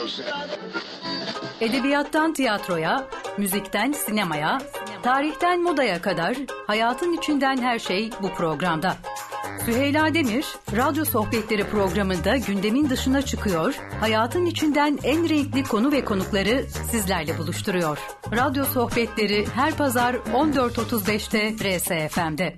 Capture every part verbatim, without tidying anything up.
Edebiyattan tiyatroya, müzikten sinemaya, tarihten modaya kadar hayatın içinden her şey bu programda. Süheyla Demir, Radyo Sohbetleri programında gündemin dışına çıkıyor, hayatın içinden en renkli konu ve konukları sizlerle buluşturuyor. Radyo Sohbetleri her pazar on dört otuz beşte R S F M'de.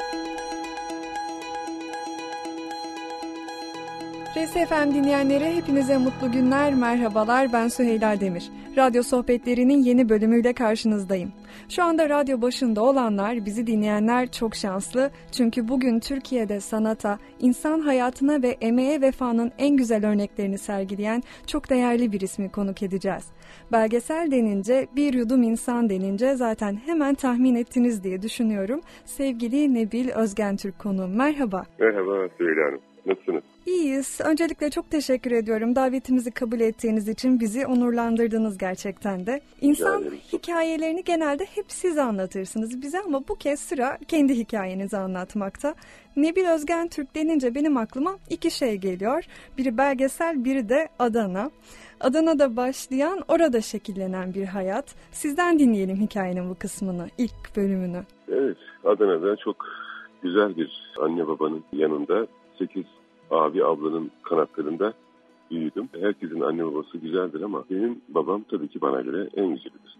R S F M dinleyenlere hepinize mutlu günler, merhabalar. Ben Süheyla Demir. Radyo Sohbetleri'nin yeni bölümüyle karşınızdayım. Şu anda radyo başında olanlar, bizi dinleyenler çok şanslı. Çünkü bugün Türkiye'de sanata, insan hayatına ve emeğe vefanın en güzel örneklerini sergileyen çok değerli bir ismi konuk edeceğiz. Belgesel denince, bir yudum insan denince zaten hemen tahmin ettiniz diye düşünüyorum. Sevgili Nebil Özgentürk konuğum. Merhaba. Merhaba Süheyla Hanım. Nasılsınız? İyiyiz. Öncelikle çok teşekkür ediyorum. Davetimizi kabul ettiğiniz için bizi onurlandırdınız gerçekten de. İnsan hikayelerini genelde hep siz anlatırsınız bize ama bu kez sıra kendi hikayenizi anlatmakta. Nebil Özgentürk denince benim aklıma iki şey geliyor. Biri belgesel, biri de Adana. Adana'da başlayan, orada şekillenen bir hayat. Sizden dinleyelim hikayenin bu kısmını, ilk bölümünü. Evet, Adana'da çok güzel bir anne babanın yanında sekiz abi ablanın kanatlarında büyüdüm. Herkesin anne babası güzeldir ama benim babam tabii ki bana göre en güzelidir.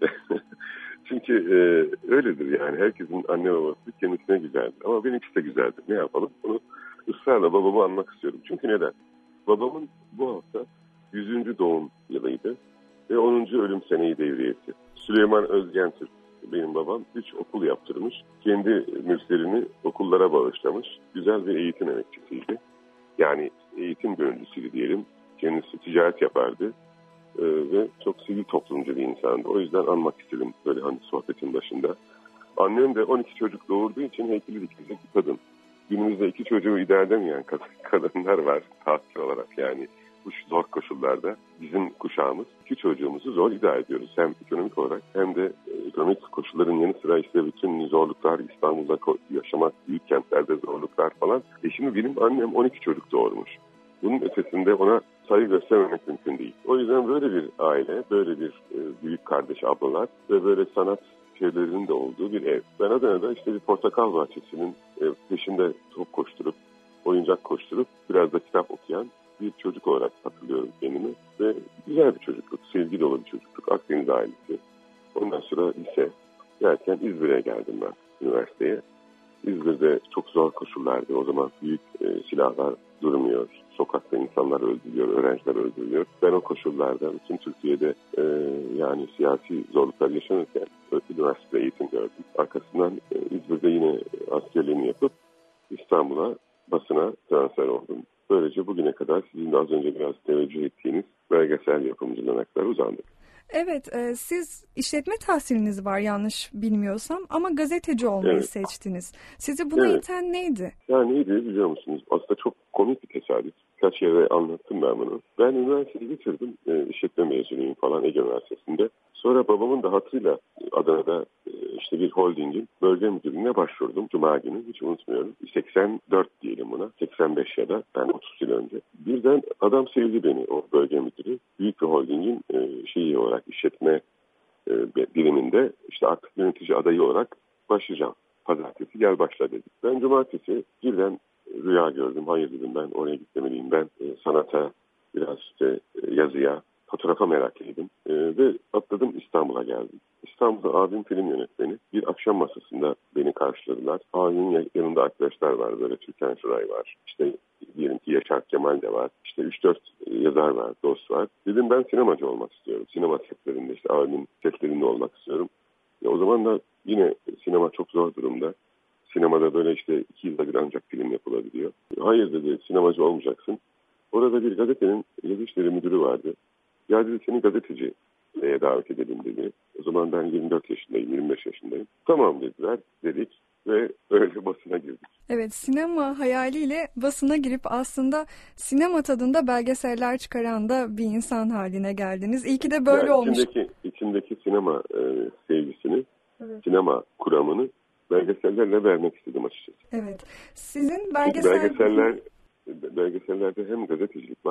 Çünkü e, öyledir yani. Herkesin anne babası kendisine güzeldir. Ama benimkisi de güzeldir. Ne yapalım? Bunu ısrarla babama anmak istiyorum. Çünkü neden? Babamın bu hafta yüzüncü doğum yılıydı ve onuncu ölüm seneyi devriyesi. Süleyman Özgentürk benim babam üç okul yaptırmış. Kendi mülklerini okullara bağışlamış. Güzel bir eğitim emekçisiydi. Yani eğitim gönüllüsüydü diyelim. Kendisi ticaret yapardı ee, ve çok sivil toplumcu bir insandı. O yüzden anmak istedim böyle hani sohbetin başında. Annem de on iki çocuk doğurduğu için heykeli dikilecek bir kadın. Günümüzde iki çocuğu idare edemeyen kadınlar var tahsil olarak yani. Bu zor koşullarda bizim kuşağımız iki çocuğumuzu zor idare ediyoruz. Hem ekonomik olarak hem de ekonomik koşulların yanı sıra işte bütün zorluklar, İstanbul'da yaşamak, büyük kentlerde zorluklar falan. E şimdi benim annem on iki çocuk doğurmuş. Bunun ötesinde ona saygı göstermemek mümkün değil. O yüzden böyle bir aile, böyle bir büyük kardeş ablalar ve böyle sanat şeylerinin de olduğu bir ev. Ben Adana'da işte bir portakal bahçesinin peşinde top koşturup, oyuncak koşturup biraz da kitap okuyan bir çocuk olarak hatırlıyorum kendimi ve güzel bir çocukluk, sevgi dolu bir çocukluk, Akdeniz ailesi. Ondan sonra lise derken İzmir'e geldim ben üniversiteye. İzmir'de çok zor koşullardı. O zaman büyük e, silahlar durmuyor. Sokakta insanlar öldürülüyor, öğrenciler öldürülüyor. Ben o koşullarda bütün Türkiye'de e, yani siyasi zorluklar yaşanırken üniversitede eğitim gördüm. Arkasından e, İzmir'de yine askerliğimi yapıp İstanbul'a, basına transfer oldum. Böylece bugüne kadar sizin de az önce biraz teveccüh ettiğiniz belgesel yapımcılığına kadar uzandık. Evet, e, siz işletme tahsiliniz var yanlış bilmiyorsam ama gazeteci olmayı evet. seçtiniz. Sizi buna evet. iten neydi? Ya neydi biliyor musunuz? Aslında çok komik bir tesadüf. Kaç yere anlattım ben bunu. Ben üniversiteyi bitirdim. E, işletme mezunuyum falan Ege Üniversitesi'nde. Sonra babamın da hatırıyla Adana'da e, işte bir holdingin bölge müdürlüğüne başvurdum. Cuma günü hiç unutmuyorum. seksen dört diyelim buna. seksen beş ya da yani otuz yıl önce. Birden adam sevdi beni o bölge müdürü. Büyük bir holdingin e, şeyi olarak işletme e, biriminde işte artık yönetici adayı olarak başlayacağım. Pazartesi gel başla dedi. Ben cumartesi birden rüya gördüm. Hayır dedim ben oraya gitmeliyim. Ben e, sanata, biraz işte e, yazıya, fotoğrafa meraklıydım. E, ve atladım İstanbul'a geldim. İstanbul'da abim film yönetmeni. Bir akşam masasında beni karşıladılar. Abimin yanında arkadaşlar var. Böyle Türkan Şoray var. İşte diyelim ki Yaşar Kemal de var. İşte üç dört yazar var, dost var. Dedim ben sinemacı olmak istiyorum. Sinema setlerinde işte abimin setlerinde olmak istiyorum. E, o zaman da yine sinema çok zor durumda. Sinemada böyle işte iki yılda bir ancak film yapılabiliyor. Hayır dedi, sinemacı olmayacaksın. Orada bir gazetenin yazı işleri müdürü vardı. Ya dedi seni gazeteciye davet edelim dedi. O zaman ben yirmi dört yaşındayım, yirmi beş yaşındayım. Tamam dediler, dedik ve öyle basına girdik. Evet, sinema hayaliyle basına girip aslında sinema tadında belgeseller çıkaran da bir insan haline geldiniz. İyi ki de böyle yani olmuş. İçindeki, içindeki sinema e, sevgisini, evet. sinema kuramını belgesellerle vermek istedim açıkçası. Evet. Sizin belgesel... belgeseller belgesellerde hem gazetecilik var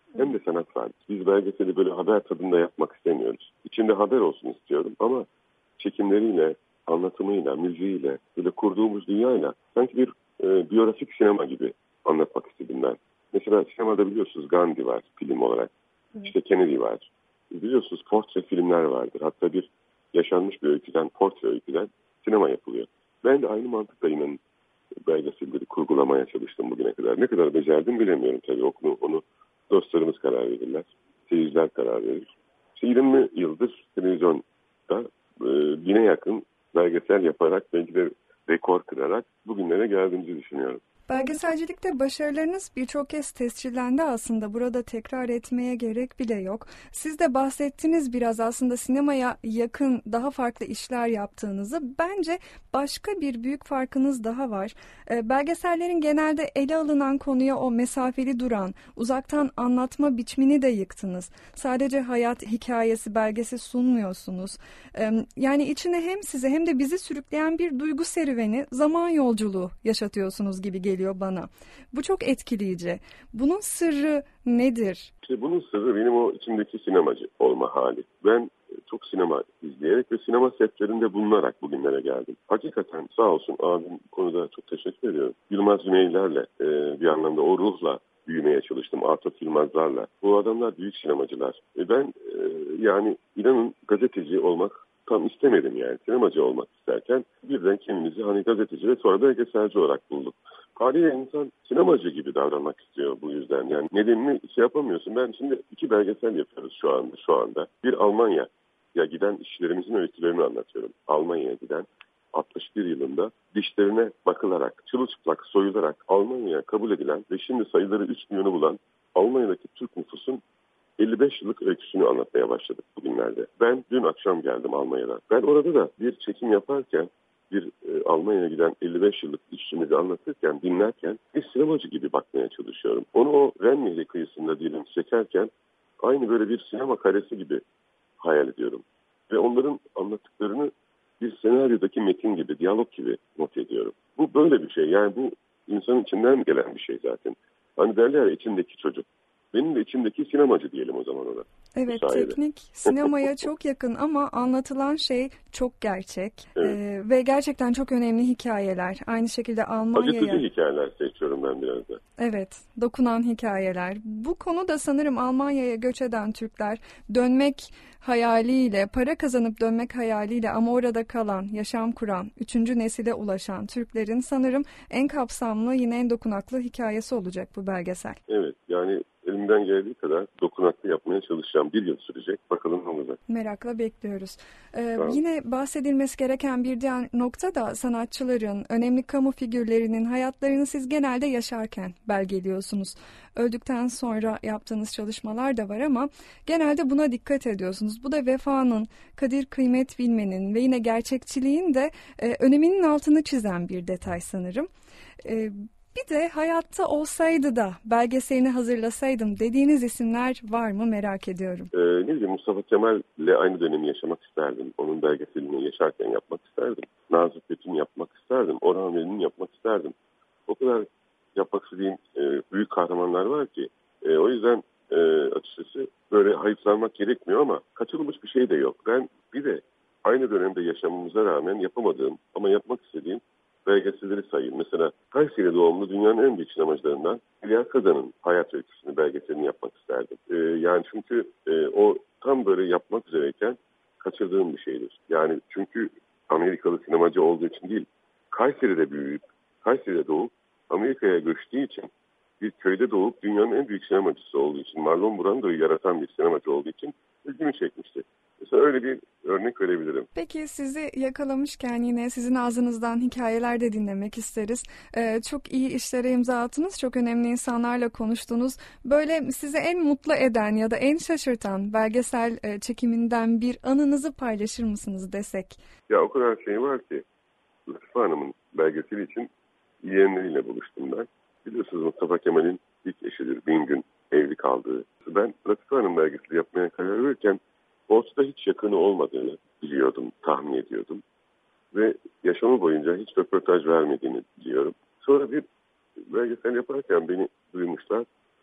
hem de sanat vardır. Biz belgeseli böyle haber tadında yapmak istemiyoruz. İçinde haber olsun istiyorum ama çekimleriyle, anlatımıyla, müziğiyle, böyle kurduğumuz dünyayla sanki bir e, biyografik sinema gibi anlatmak istedim ben. Mesela sinemada biliyorsunuz Gandhi var film olarak. Evet. İşte Kennedy var. Biliyorsunuz portre filmler vardır. Hatta bir yaşanmış bir öyküden, portre öyküden sinema yapılıyor. Ben de aynı mantıkla inanın belgeselleri kurgulamaya çalıştım bugüne kadar. Ne kadar becerdim bilemiyorum tabii. Onu, onu dostlarımız karar verirler. Seyirciler karar verir. İşte yirmi yıldır televizyonda e, bine yakın belgesel yaparak, belki de rekor kırarak bugünlere geldiğimizi düşünüyorum. Belgeselcilikte başarılarınız birçok kez tescillendi aslında. Burada tekrar etmeye gerek bile yok. Siz de bahsettiniz biraz aslında sinemaya yakın daha farklı işler yaptığınızı. Bence başka bir büyük farkınız daha var. Belgesellerin genelde ele alınan konuya o mesafeli duran, uzaktan anlatma biçimini de yıktınız. Sadece hayat hikayesi, belgesi sunmuyorsunuz. Yani içine hem size hem de bizi sürükleyen bir duygu serüveni, zaman yolculuğu yaşatıyorsunuz gibi geliyor bana. Bu çok etkileyici. Bunun sırrı nedir? İşte bunun sırrı benim o içimdeki sinemacı olma hali. Ben çok sinema izleyerek ve sinema setlerinde bulunarak bugünlere geldim. Hakikaten sağ olsun abim bu konuda çok teşekkür ediyorum. Yılmaz Güneyler'le e, bir anlamda o ruhla büyümeye çalıştım. Atıf Yılmazlar'la. Bu adamlar büyük sinemacılar. E ben e, yani inanın gazeteci olmak tam istemedim yani. Sinemacı olmak isterken birden kendimizi hani gazeteci ve sonra belgeselci olarak bulduk. Haliyle insan sinemacı gibi davranmak istiyor bu yüzden. Yani nedenini şey yapamıyorsun. Ben şimdi iki belgesel yapıyoruz şu anda. Şu anda. Bir Almanya'ya giden işçilerimizin öykülerini anlatıyorum. Almanya'ya giden altmış bir yılında dişlerine bakılarak, çırılçıplak soyularak Almanya'ya kabul edilen ve şimdi sayıları üç milyonu bulan Almanya'daki Türk nüfusun elli beş yıllık öyküsünü anlatmaya başladık bugünlerde. Ben dün akşam geldim Almanya'dan. Ben orada da bir çekim yaparken bir e, Almanya'ya giden elli beş yıllık işçimizi anlatırken, dinlerken bir sinemacı gibi bakmaya çalışıyorum. Onu o Ren Nehri kıyısında diyelim çekerken aynı böyle bir sinema karesi gibi hayal ediyorum. Ve onların anlattıklarını bir senaryodaki metin gibi, diyalog gibi not ediyorum. Bu böyle bir şey. Yani bu insanın içinden gelen bir şey zaten. Hani derler ya içindeki çocuk. Benim de içimdeki sinemacı diyelim o zaman ona. Evet, teknik sinemaya çok yakın ama anlatılan şey çok gerçek. Evet. Ee, ve gerçekten çok önemli hikayeler. Aynı şekilde Almanya'ya... Acıtıcı hikayeler seçiyorum ben biraz da. Evet, dokunan hikayeler. Bu konuda sanırım Almanya'ya göç eden Türkler dönmek hayaliyle, para kazanıp dönmek hayaliyle ama orada kalan, yaşam kuran, üçüncü nesile ulaşan Türklerin sanırım en kapsamlı, yine en dokunaklı hikayesi olacak bu belgesel. Evet, yani elimden geldiği kadar dokunaklı yapmaya çalışacağım. Bir yıl sürecek. Bakalım ne olacak. Merakla bekliyoruz. Ee, yine bahsedilmesi gereken bir diğer nokta da sanatçıların, önemli kamu figürlerinin hayatlarını siz genelde yaşarken belgeliyorsunuz. Öldükten sonra yaptığınız çalışmalar da var ama genelde buna dikkat ediyorsunuz. Bu da vefanın, kadir kıymet bilmenin ve yine gerçekçiliğin de e, öneminin altını çizen bir detay sanırım. E, Bir de hayatta olsaydı da belgeselini hazırlasaydım dediğiniz isimler var mı merak ediyorum. Ee, ne bileyim Mustafa Kemal'le aynı dönemi yaşamak isterdim. Onun belgeselini yaşarken yapmak isterdim. Nazım Hikmet'in yapmak isterdim. Orhan Veli'nin yapmak isterdim. O kadar yapmak istediğim e, büyük kahramanlar var ki. E, o yüzden e, açıkçası böyle hayıflanmak gerekmiyor ama kaçırılmış bir şey de yok. Ben bir de aynı dönemde yaşamamıza rağmen yapamadığım ama yapmak istediğim belgeselleri sayayım. Mesela Kayseri doğumlu dünyanın en büyük sinemacılarından Hülya Kazan'ın hayat öyküsünü, belgeselini yapmak isterdim. Ee, yani çünkü e, o tam böyle yapmak üzereyken kaçırdığım bir şeydir. Yani çünkü Amerikalı sinemacı olduğu için değil, Kayseri'de büyüyüp, Kayseri'de doğup Amerika'ya göçtüğü için bir köyde doğup dünyanın en büyük sinemacısı olduğu için, Marlon Brando'yu yaratan bir sinemacı olduğu için ilgimi çekmişti. Mesela öyle bir örnek verebilirim. Peki sizi yakalamışken yine sizin ağzınızdan hikayeler de dinlemek isteriz. Ee, çok iyi işlere imza attınız, çok önemli insanlarla konuştunuz. Böyle sizi en mutlu eden ya da en şaşırtan belgesel e, çekiminden bir anınızı paylaşır mısınız desek? Ya o kadar şey var ki, Latife Hanım'ın belgeseli için yeğenleriyle buluştum ben. Biliyorsunuz Mustafa Kemal'in ilk eşidir, bin gün evli kaldığı. Ben Latife Hanım belgeseli yapmaya karar verirken ortada hiç yakını olmadığını biliyordum, tahmin ediyordum. Ve yaşamı boyunca hiç röportaj vermediğini biliyorum. Sonra bir belgesel yaparken beni duymuşlar.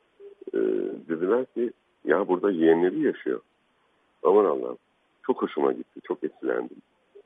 e, dediler ki ya burada yeğenleri yaşıyor. Aman Allah'ım. Çok hoşuma gitti. Çok etkilendim.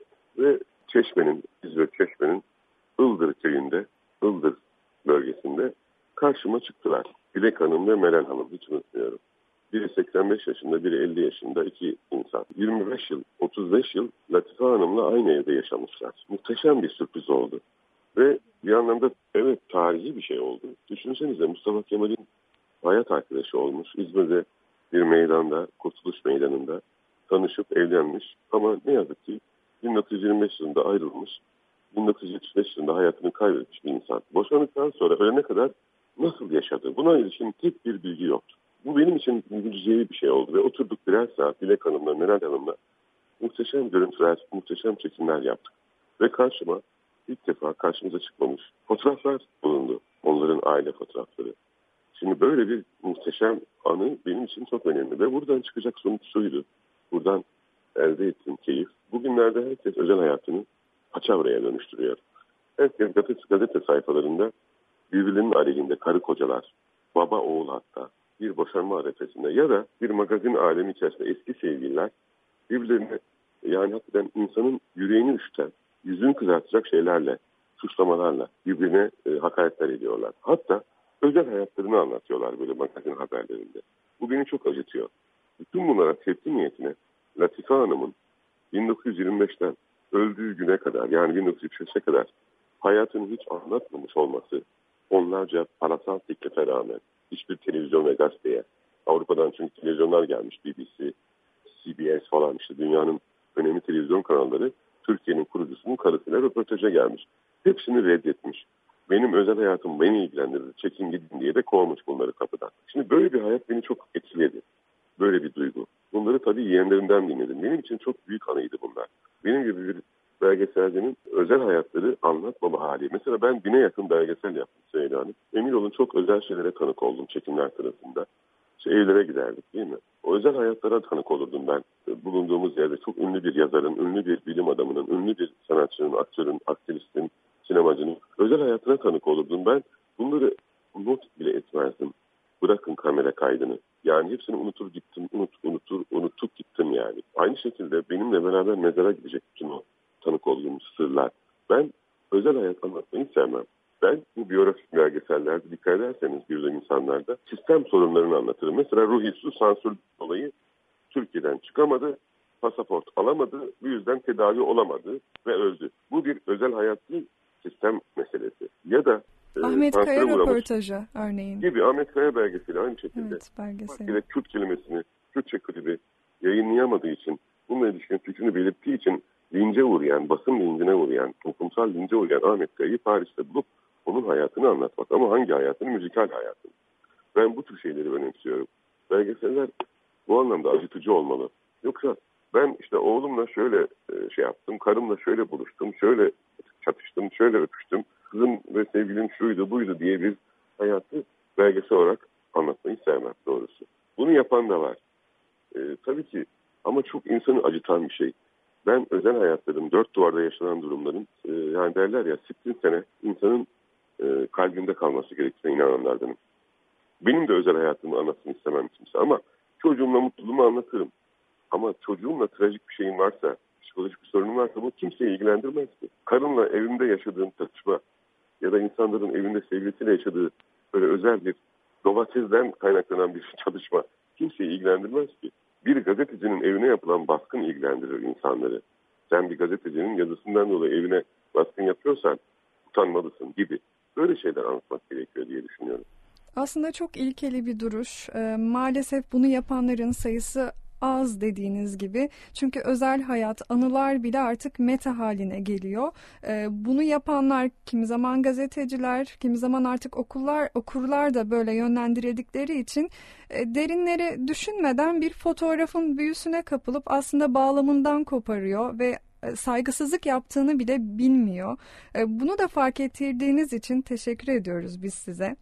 Ve Çeşme'nin, İzmir Çeşme'nin Ildır köyünde, Ildır bölgesinde karşıma çıktılar. Dilek Hanım ve Meral Hanım. Hiç unutmuyorum. Biri seksen beş yaşında, biri elli yaşında iki insan. yirmi beş yıl, otuz beş yıl Latife Hanım'la aynı evde yaşamışlar. Muhteşem bir sürpriz oldu. Ve bir anlamda evet tarihi bir şey oldu. Düşünsenize Mustafa Kemal'in hayat arkadaşı olmuş. İzmir'de bir meydanda, Kurtuluş Meydanı'nda tanışıp evlenmiş. Ama ne yazık ki bin dokuz yüz yirmi beş yılında ayrılmış. bin dokuz yüz yetmiş beş yılında hayatını kaybetmiş bir insan. Boşandıktan sonra ölene kadar nasıl yaşadı? Buna ilişkin tek bir bilgi yoktu. Bu benim için mucizevi bir şey oldu ve oturduk birer saat Dilek Hanım'la, Meral Hanım'la muhteşem görüntüler, muhteşem çekimler yaptık. Ve karşıma ilk defa karşımıza çıkmamış fotoğraflar bulundu. Onların aile fotoğrafları. Şimdi böyle bir muhteşem anı benim için çok önemli ve buradan çıkacak sonuç şuydu. Buradan elde ettiğim keyif. Bugünlerde herkes özel hayatını paçavraya dönüştürüyor. Herkes gazete, gazete sayfalarında birbirlerinin aleyhinde karı kocalar, baba oğul hatta bir boşanma arefesinde ya da bir magazin alemi içerisinde eski sevgililer birbirlerine yani hakikaten insanın yüreğini üşüten, yüzünü kızartacak şeylerle, suçlamalarla birbirine e, hakaretler ediyorlar. Hatta özel hayatlarını anlatıyorlar böyle magazin haberlerinde. Bu beni çok acıtıyor. Bütün bunlara tepki niyetine Latife Hanım'ın bin dokuz yüz yirmi beşten öldüğü güne kadar yani bin dokuz yüz yetmiş beşe kadar hayatını hiç anlatmamış olması onlarca parasal teklife rağmen hiçbir televizyon ve gazeteye Avrupa'dan çünkü televizyonlar gelmiş B B C, C B S falan işte dünyanın önemli televizyon kanalları Türkiye'nin kurucusunun karısıyla röportaja gelmiş. Hepsini reddetmiş. Benim özel hayatım beni ilgilendirir, çekin gidin diye de kovmuş bunları kapıdan. Şimdi böyle bir hayat beni çok etkiledi. Böyle bir duygu. Bunları tabii yeğenlerimden dinledim. Benim için çok büyük anıydı bunlar. Benim gibi bir belgeselcinin özel hayatları anlatmama hali. Mesela ben bine yakın belgesel yaptım Süheyla Hanım. Emin olun çok özel şeylere tanık oldum çekimler sırasında. İşte evlere giderdik değil mi? O özel hayatlara tanık olurdum ben. Bulunduğumuz yerde çok ünlü bir yazarın, ünlü bir bilim adamının, ünlü bir sanatçının, aktörün, aktivistin, sinemacının özel hayatına tanık olurdum. Ben bunları not bile etmezdim. Bırakın kamera kaydını. Yani hepsini unutur gittim, unut, unutur, unutup gittim yani. Aynı şekilde benimle beraber mezara gidecek bütün o tanık olduğum sırlar. Ben özel hayat anlatmayı sevmem. Ben bu biyografik belgesellerde dikkat ederseniz bir de insanlarda sistem sorunlarını anlatırım. Mesela Ruhi Su sansür dolayı Türkiye'den çıkamadı, pasaport alamadı, bu yüzden tedavi olamadı ve öldü. Bu bir özel hayat değil, sistem meselesi. Ya da Ahmet e, Kaya röportajı örneğin. Gibi Ahmet Kaya belgeseli aynı şekilde. Evet, belgeseli. Belki de Kürt kelimesini, Kürtçe klibi yayınlayamadığı için, bununla ilişkin fikrini belirttiği için lince uğrayan, basın lincine uğrayan, toplumsal lince uğrayan Ahmet Kaya'yı Paris'te bulup onun hayatını anlatmak. Ama hangi hayatını? Müzikal hayatını. Ben bu tür şeyleri önemsiyorum. Belgeseller bu anlamda acıtıcı olmalı. Yoksa ben işte oğlumla şöyle şey yaptım, karımla şöyle buluştum, şöyle çatıştım, şöyle öpüştüm, kızım ve sevgilim şuydu buydu diye bir hayatı belgesel olarak anlatmayı sevmem doğrusu. Bunu yapan da var. Ee, tabii ki ama çok insanı acıtan bir şey. Ben özel hayatlarım, dört duvarda yaşanan durumların e, yani derler ya sittin sene insanın e, kalbinde kalması gerektiğine inananlardanım. Benim de özel hayatımı anlatsın istemem kimse ama çocuğumla mutluluğumu anlatırım. Ama çocuğumla trajik bir şeyin varsa, psikolojik bir sorunun varsa bu kimseyi ilgilendirmez ki. Karımla evimde yaşadığım tartışma ya da insanların evinde sevgilisiyle yaşadığı böyle özel bir domatesden kaynaklanan bir çalışma kimseyi ilgilendirmez ki. Bir gazetecinin evine yapılan baskın ilgilendirir insanları. Sen bir gazetecinin yazısından dolayı evine baskın yapıyorsan utanmalısın gibi. Böyle şeyler anlatmak gerekiyor diye düşünüyorum. Aslında çok ilkeli bir duruş. Ee, maalesef bunu yapanların sayısı az dediğiniz gibi. Çünkü özel hayat, anılar bile artık meta haline geliyor. Ee, bunu yapanlar kimi zaman gazeteciler, kimi zaman artık okullar, okurlar da böyle yönlendirildikleri için e, derinleri düşünmeden bir fotoğrafın büyüsüne kapılıp aslında bağlamından koparıyor ve saygısızlık yaptığını bile bilmiyor. E, bunu da fark ettirdiğiniz için teşekkür ediyoruz biz size.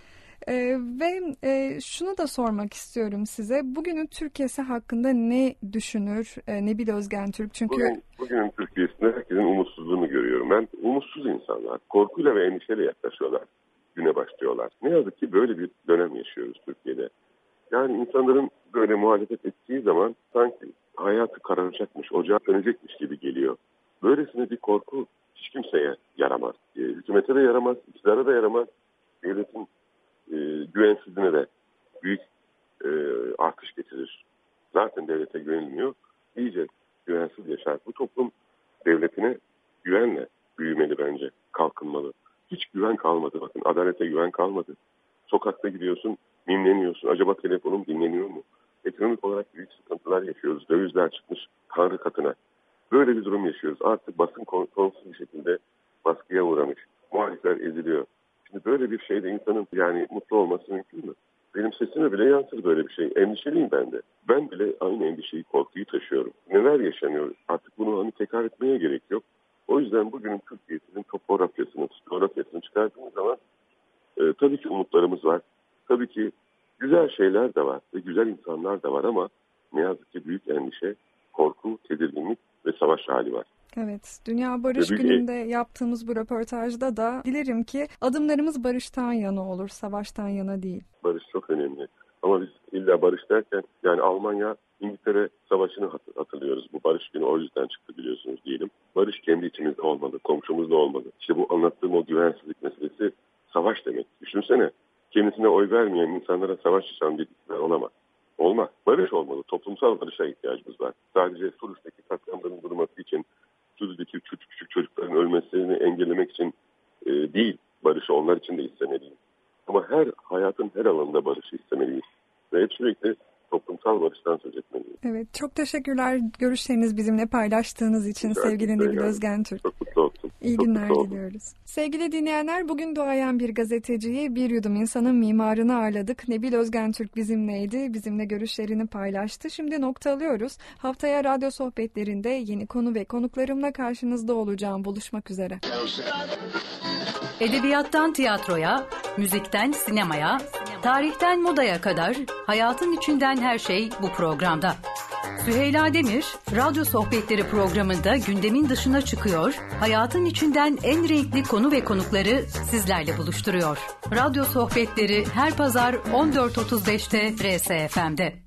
Ee, ve e, şunu da sormak istiyorum size. Bugünün Türkiye'si hakkında ne düşünür e, Nebil Özgentürk? Çünkü Bugün, bugünün Türkiye'sinde herkesin umutsuzluğunu görüyorum. Ben umutsuz insanlar korkuyla ve endişeyle yaklaşıyorlar. güne başlıyorlar. Ne yazık ki böyle bir dönem yaşıyoruz Türkiye'de. Yani insanların böyle muhalefet ettiği zaman sanki hayatı kararacakmış, ocağı sönecekmiş gibi geliyor. Böylesine bir korku hiç kimseye yaramaz. E, hükümete de yaramaz, iktidara da yaramaz. Devletin e, güvensizliğine de büyük e, artış getirir. Zaten devlete güvenilmiyor. İyice güvensiz yaşar. Bu toplum devletine güvenle büyümeli bence, kalkınmalı. Hiç güven kalmadı bakın, adalete güven kalmadı. Sokakta gidiyorsun, mimleniyorsun. Acaba telefonum dinleniyor mu? Ekonomik olarak büyük sıkıntılar yaşıyoruz. Dövizler çıkmış Tanrı katına. Böyle bir durum yaşıyoruz. Artık basın kontrolsüz bir şekilde baskıya uğramış. Muhalifler eziliyor. Şimdi böyle bir şeyde insanın yani mutlu olması mümkün mü? Benim sesime bile yansır böyle bir şey. Endişeliyim ben de. Ben bile aynı endişeyi, korkuyu taşıyorum. Neler yaşanıyor? Artık bunu hani tekrar etmeye gerek yok. O yüzden bugünün Türkiye'sinin topografyasını, coğrafyasını çıkardığımız zaman e, tabii ki umutlarımız var. Tabii ki güzel şeyler de var ve güzel insanlar da var ama ne yazık ki büyük endişe, korku, tedirginlik ve savaş hali var. Evet, Dünya Barış Tabii Günü'nde ki. yaptığımız bu röportajda da dilerim ki adımlarımız barıştan yana olur, savaştan yana değil. Barış çok önemli. Ama biz illa barış derken yani Almanya, İngiltere savaşını hatırlıyoruz. Bu barış günü o yüzden çıktı biliyorsunuz diyelim. Barış kendi içimizde olmalı, komşumuzda olmalı. İşte bu anlattığım o güvensizlik meselesi savaş demek. Düşünsene, kendisine oy vermeyen insanlara savaş açan bir iktidar olamaz. Olmaz. Barış olmalı. Toplumsal barışa ihtiyacımız var. Sadece Suriye'deki katliamların durması için, Suriye'deki küçük küçük çocukların ölmesini engellemek için e, değil. Barışı onlar için de istemeliyiz. Ama her hayatın her alanında barışı istemeliyiz. Ve hep sürekli toplumsal barıştan söz etmeliyiz. Evet, çok teşekkürler görüşleriniz bizimle paylaştığınız için Rica sevgili Nebil ederim. Özgentürk. Çok mutlu oldum. İyi Çok günler mutlu oldum. diliyoruz. Sevgili dinleyenler, bugün duayen bir gazeteciyi, bir yudum insanın mimarını ağırladık. Nebil Özgentürk bizimleydi, bizimle görüşlerini paylaştı. Şimdi nokta alıyoruz. Haftaya radyo sohbetlerinde yeni konu ve konuklarımla karşınızda olacağım. Buluşmak üzere. Edebiyattan tiyatroya, müzikten sinemaya, tarihten modaya kadar hayatın içinden her şey bu programda. Süheyla Demir, Radyo Sohbetleri programında gündemin dışına çıkıyor, hayatın içinden en renkli konu ve konukları sizlerle buluşturuyor. Radyo Sohbetleri her pazar on dört otuz beşte R S F M'de.